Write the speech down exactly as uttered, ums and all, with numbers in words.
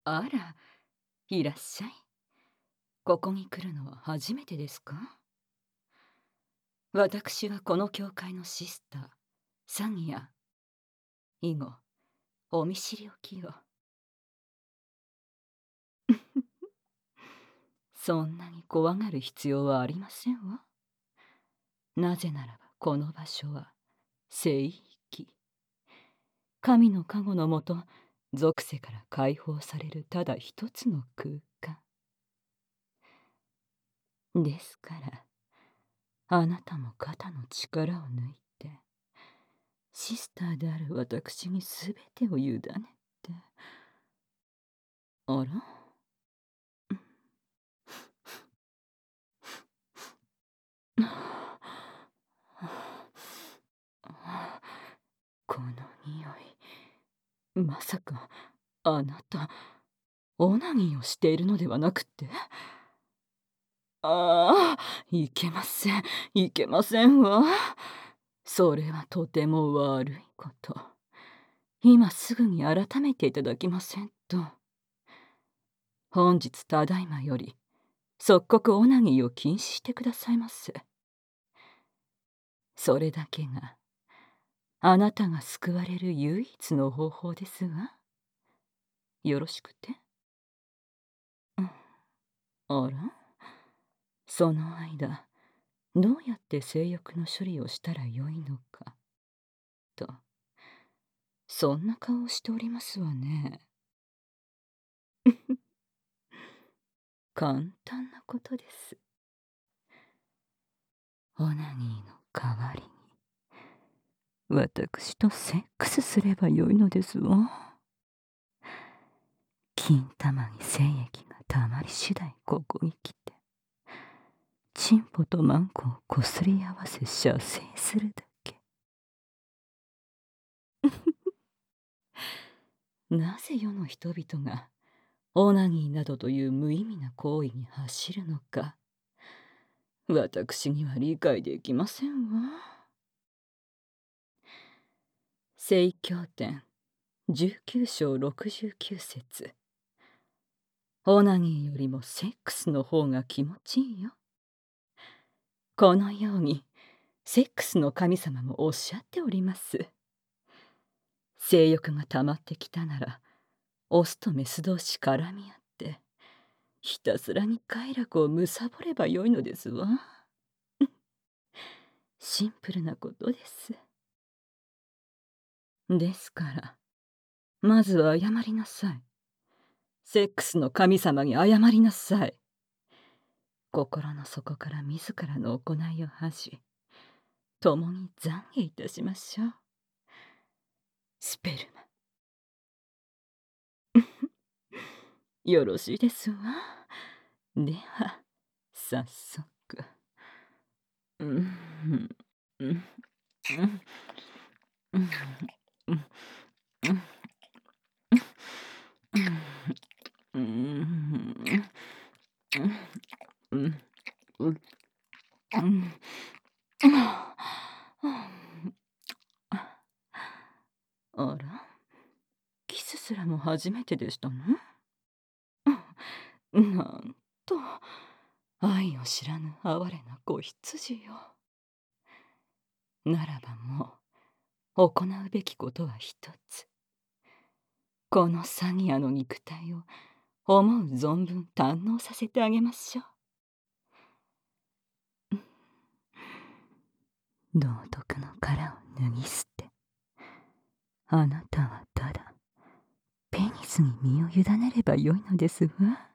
あら、いらっしゃい。ここに来るのは初めてですか？私はこの教会のシスター、サギヤ。以後、お見知りおきよ。そんなに怖がる必要はありませんわ。なぜならばこの場所は聖域。神の加護のもと、属世から解放されるただ一つの空間。ですから、あなたも肩の力を抜いて、シスターである私に全てを委ねて。あら？この匂い、まさかあなたオナニーをしているのではなくて？ああ、いけません、いけませんわ。それはとても悪いこと。今すぐに改めていただきませんと。本日ただいまより即刻オナニーを禁止してくださいませ。それだけがあなたが救われる唯一の方法ですわ。よろしくて。うん、あら？その間どうやって性欲の処理をしたらよいのかと、そんな顔をしておりますわね。簡単なことです。オナニーの代わりに私とセックスすればよいのですわ。金玉に精液がたまり次第ここに来て、チンポとマンコをこすり合わせ射精するだけ。なぜ世の人々がオナニーなどという無意味な行為に走るのか、私には理解できませんわ。聖教典じゅうきゅう章ろくじゅうきゅう節。オナニーよりもセックスの方が気持ちいいよ。このようにセックスの神様もおっしゃっております。性欲が溜まってきたなら、オスとメス同士絡み合ってひたすらに快楽を貪ればよいのですわ。シンプルなことです。ですからまずは謝りなさい。セックスの神様に謝りなさい。心の底から自らの行いを恥じ、共に懺悔いたしましょう。スペルマ。よろしいですわ。では早速。うんうんうんうんうんあら、キスすらも初めてでしたの？なんと愛を知らぬ哀れな子羊よ。ならばもう行うべきことは一つ。このサギヤの肉体を思う存分堪能させてあげましょう。道徳の殻を脱ぎ捨て、あなたはただペニスに身を委ねればよいのですわ。